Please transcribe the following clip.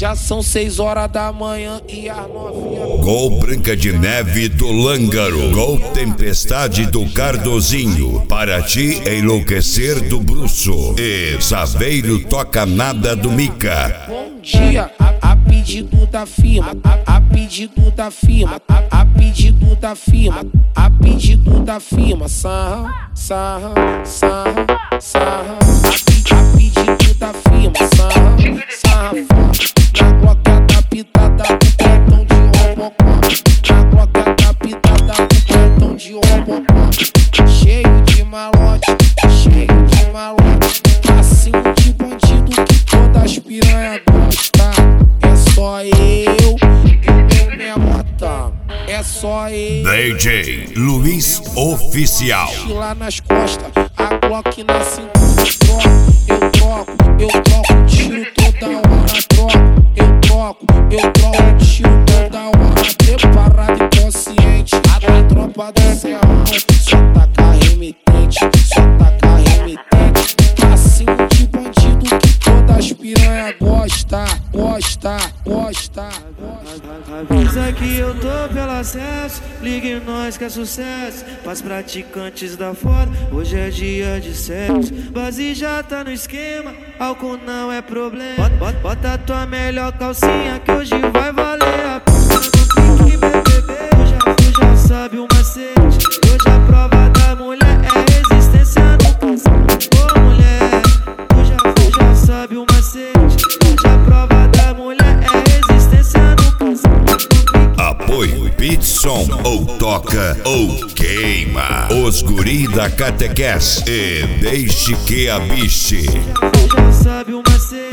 Já são 6 horas da manhã e as novinhas. Gol Branca de Neve do Lângaro. Gol Tempestade do Cardozinho. Para ti enlouquecer do Bruço. E Saveiro Toca Nada do Mica. Bom dia, a pedido da firma, a pedido da firma, a pedido da firma, a pedido da firma. Sarra, sarra, sarra, sarra. A pedido da firma. Sarra, sarra, na gloca da pitada do cartão de robocó. Na gloca da pitada do cartão de robocó. Cheio de malote, cheio de malote. Passinho de bandido que todas as piranha gosta. É só eu e minha bota. É só eu. DJ Luiz Oficial. Lá nas costas, a Glock na cintura. Eu troco tiro toda hora. Eu troco tiro toda hora. Preparado e consciente. A tropa do serrão só taca remitente, só taca remitente. Passinho de bandido que todas as piranha gosta. Avisa que eu tô pelo acesso, ligue nós que é sucesso. Pras praticantes da foda, hoje é dia de sexo. Base já tá no esquema, álcool não é problema. Bota tua melhor calcinha que hoje vai valer a pena. No pique BBB, tu já sabe o macete. Hoje a prova da mulher é resistência no casamento. Ô mulher, tu já sabe o macete. Hoje a prova da mulher é resistência no casamento. Apoio Pitson, ou toca ou queima. Os guri da catequese. E deixe que a biche. Já sabe o macete.